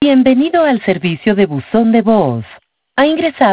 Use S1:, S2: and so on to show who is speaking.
S1: Bienvenido al servicio de buzón de voz. Ha ingresado